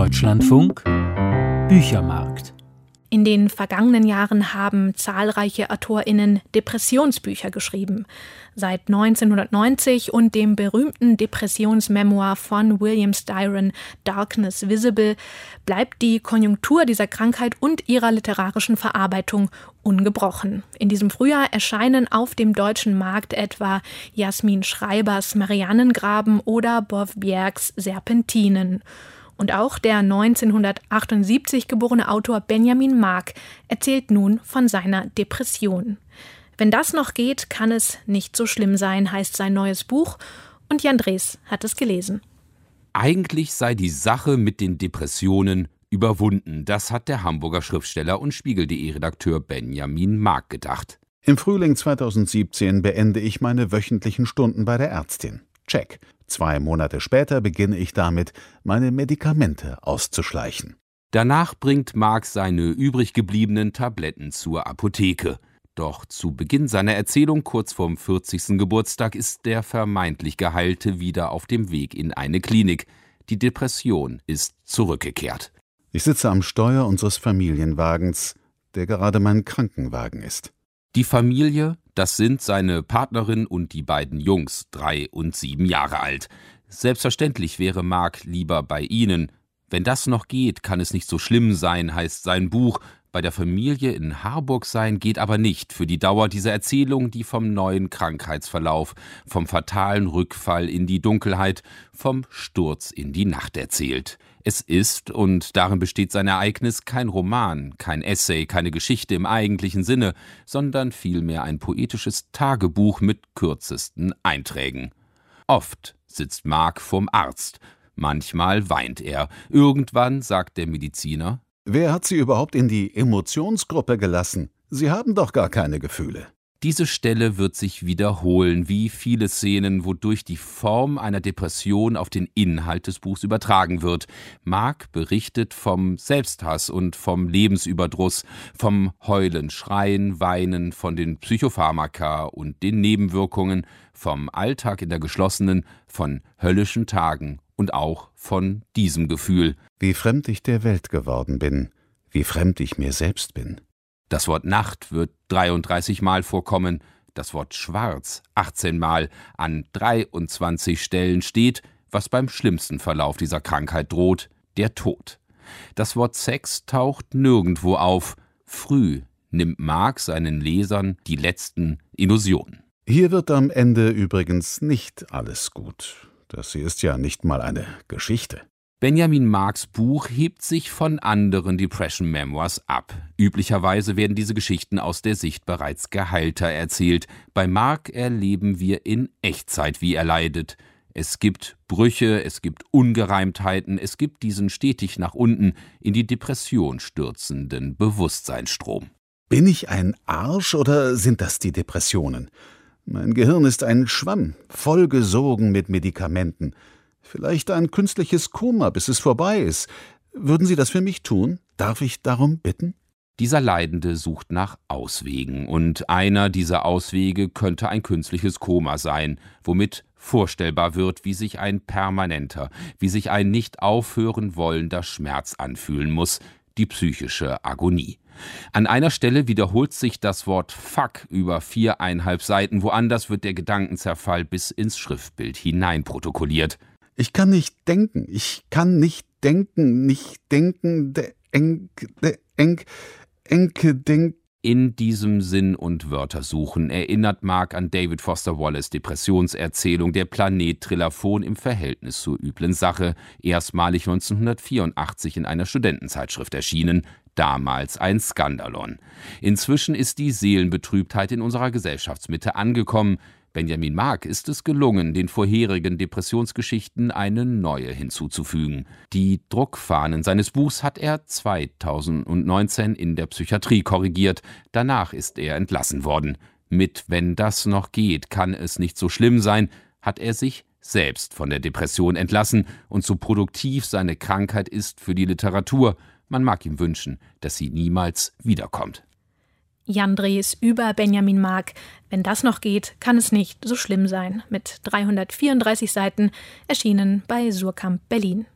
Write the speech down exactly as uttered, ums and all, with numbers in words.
Deutschlandfunk Büchermarkt. In den vergangenen Jahren haben zahlreiche AutorInnen Depressionsbücher geschrieben. Seit neunzehnhundertneunzig und dem berühmten Depressionsmemoir von William Styron, Darkness Visible, bleibt die Konjunktur dieser Krankheit und ihrer literarischen Verarbeitung ungebrochen. In diesem Frühjahr erscheinen auf dem deutschen Markt etwa Jasmin Schreibers Mariannengraben oder Bov Bjergs Serpentinen. Und auch der neunzehnhundertachtundsiebzig geborene Autor Benjamin Mark erzählt nun von seiner Depression. Wenn das noch geht, kann es nicht so schlimm sein, heißt sein neues Buch. Und Jan Drees hat es gelesen. Eigentlich sei die Sache mit den Depressionen überwunden. Das hat der Hamburger Schriftsteller und Spiegel punkt de-Redakteur Benjamin Mark gedacht. Im Frühling zweitausendsiebzehn beende ich meine wöchentlichen Stunden bei der Ärztin. Check. Zwei Monate später beginne ich damit, meine Medikamente auszuschleichen. Danach bringt Mark seine übrig gebliebenen Tabletten zur Apotheke. Doch zu Beginn seiner Erzählung, kurz vorm vierzigsten Geburtstag, ist der vermeintlich Geheilte wieder auf dem Weg in eine Klinik. Die Depression ist zurückgekehrt. Ich sitze am Steuer unseres Familienwagens, der gerade mein Krankenwagen ist. Die Familie, das sind seine Partnerin und die beiden Jungs, drei und sieben Jahre alt. Selbstverständlich wäre Mark lieber bei ihnen. Wenn das noch geht, kann es nicht so schlimm sein, heißt sein Buch. Bei der Familie in Harburg sein geht aber nicht für die Dauer dieser Erzählung, die vom neuen Krankheitsverlauf, vom fatalen Rückfall in die Dunkelheit, vom Sturz in die Nacht erzählt. Es ist, und darin besteht sein Ereignis, kein Roman, kein Essay, keine Geschichte im eigentlichen Sinne, sondern vielmehr ein poetisches Tagebuch mit kürzesten Einträgen. Oft sitzt Mark vorm Arzt, manchmal weint er. Irgendwann sagt der Mediziner: Wer hat Sie überhaupt in die Emotionsgruppe gelassen? Sie haben doch gar keine Gefühle. Diese Stelle wird sich wiederholen, wie viele Szenen, wodurch die Form einer Depression auf den Inhalt des Buchs übertragen wird. Mark berichtet vom Selbsthass und vom Lebensüberdruss, vom Heulen, Schreien, Weinen, von den Psychopharmaka und den Nebenwirkungen, vom Alltag in der geschlossenen, von höllischen Tagen und auch von diesem Gefühl. Wie fremd ich der Welt geworden bin, wie fremd ich mir selbst bin. Das Wort Nacht wird dreiunddreißig Mal vorkommen, das Wort Schwarz achtzehn Mal. An dreiundzwanzig Stellen steht, was beim schlimmsten Verlauf dieser Krankheit droht: der Tod. Das Wort Sex taucht nirgendwo auf. Früh nimmt Mark seinen Lesern die letzten Illusionen. Hier wird am Ende übrigens nicht alles gut. Das hier ist ja nicht mal eine Geschichte. Benjamin Marks Buch hebt sich von anderen Depression Memoirs ab. Üblicherweise werden diese Geschichten aus der Sicht bereits Geheilter erzählt. Bei Mark erleben wir in Echtzeit, wie er leidet. Es gibt Brüche, es gibt Ungereimtheiten, es gibt diesen stetig nach unten in die Depression stürzenden Bewusstseinsstrom. Bin ich ein Arsch oder sind das die Depressionen? Mein Gehirn ist ein Schwamm, vollgesogen mit Medikamenten. Vielleicht ein künstliches Koma, bis es vorbei ist. Würden Sie das für mich tun? Darf ich darum bitten? Dieser Leidende sucht nach Auswegen, und einer dieser Auswege könnte ein künstliches Koma sein, womit vorstellbar wird, wie sich ein permanenter, wie sich ein nicht aufhören wollender Schmerz anfühlen muss, die psychische Agonie. An einer Stelle wiederholt sich das Wort Fuck über viereinhalb Seiten, woanders wird der Gedankenzerfall bis ins Schriftbild hineinprotokolliert. Ich kann nicht denken, ich kann nicht denken, nicht denken, de eng, de eng, enke denk. In diesem Sinn- und Wörtersuchen erinnert Mark an David Foster Wallace' Depressionserzählung Der Planet Trilafon im Verhältnis zur üblen Sache, erstmalig neunzehnhundertvierundachtzig in einer Studentenzeitschrift erschienen, damals ein Skandalon. Inzwischen ist die Seelenbetrübtheit in unserer Gesellschaftsmitte angekommen. Benjamin Mark ist es gelungen, den vorherigen Depressionsgeschichten eine neue hinzuzufügen. Die Druckfahnen seines Buchs hat er zweitausendneunzehn in der Psychiatrie korrigiert. Danach ist er entlassen worden. Mit Wenn das noch geht, kann es nicht so schlimm sein, hat er sich selbst von der Depression entlassen, und so produktiv seine Krankheit ist für die Literatur, man mag ihm wünschen, dass sie niemals wiederkommt. Jan Drees über Benjamin Mark. Wenn das noch geht, kann es nicht so schlimm sein. Mit dreihundertvierunddreißig Seiten, erschienen bei Suhrkamp Berlin.